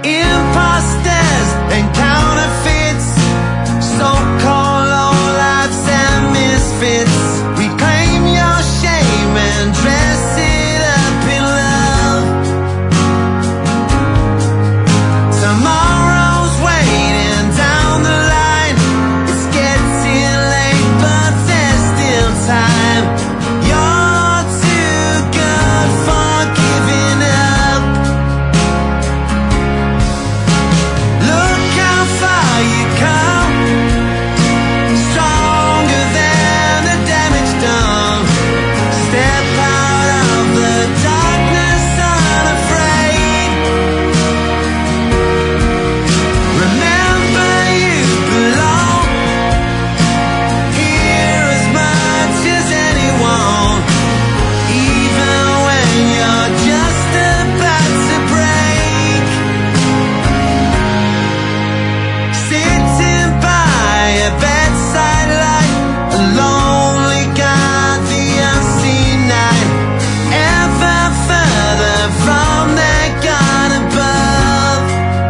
Imposters and counterfeits, so-called lowlifes and misfits. Reclaim your shame and dress it up in love. Tomorrow's waiting down the line. It's getting late, but there's still time. You're too good for giving up. Look how far you come, stronger than the damage done. Step out of the darkness unafraid. Remember you belong here as much as anyone, even when you're just about to break. Sitting by a bedside light, a lonely God, the unseen night, ever further from that God above.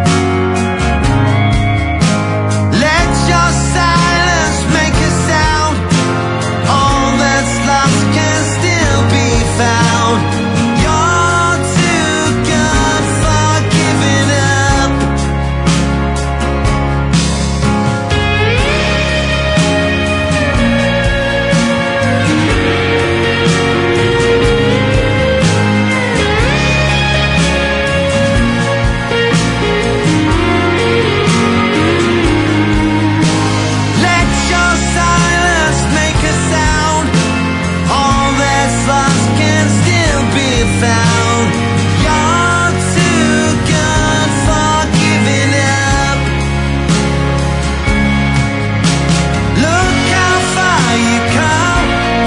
Let your silence make a sound. All that's lost can still be found. You're too good for giving up. Let your silence make a sound. All that's lost can still be found. You're too good for giving up. Look how far you come,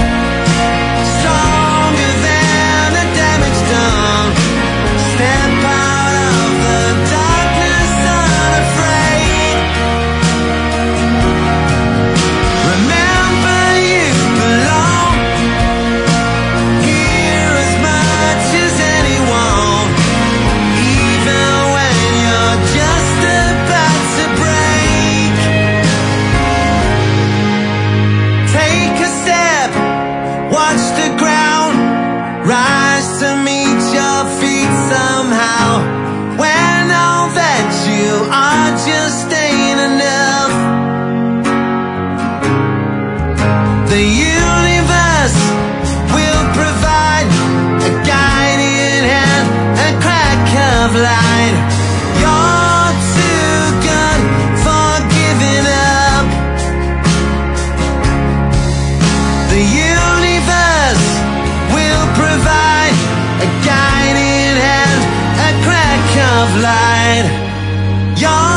stronger than the damage done. Step out of the darkness unafraid. Remember you belong here as much as anyone, even when you're just about to break. Take a step, watch the ground, rise to meet your feet somehow. When all that you are just ain't enough. The universe will provide a guiding hand, a crack of light. You're too good for giving up. The universe will provide a guiding hand, a crack of light. You're